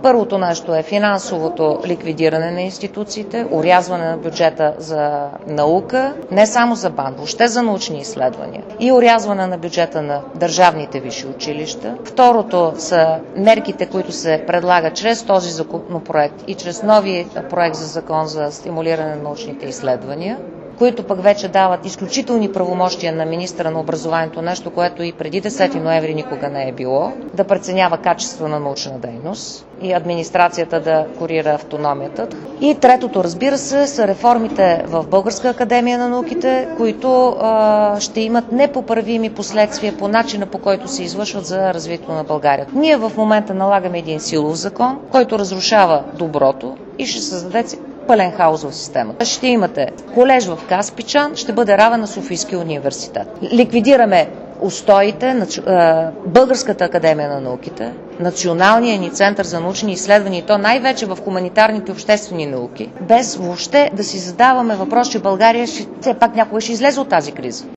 Първото нещо е финансовото ликвидиране на институциите, орязване на бюджета за наука, не само за БАН, въобще за научни изследвания и орязване на бюджета на държавните висши училища. Второто са мерките, които се предлагат чрез този законопроект и чрез новия проект за закон за стимулиране на научните изследвания, които пък вече дават изключителни правомощия на министъра на образованието, нещо, което и преди 10 ноември никога не е било, да преценява качество на научна дейност и администрацията да курира автономията. И третото, разбира се, са реформите в Българска академия на науките, които ще имат непоправими последствия по начина, по който се извършват за развитието на България. Ние в момента налагаме един силов закон, който разрушава доброто и ще създаде пълен хаос в системата. Ще имате колеж в Каспичан, ще бъде равен на Софийския университет. Ликвидираме устоите, Българската академия на науките, Националния ни център за научни изследвания, и то най-вече в хуманитарните и обществени науки, без въобще да си задаваме въпрос, че България все пак някога ще излезе от тази криза.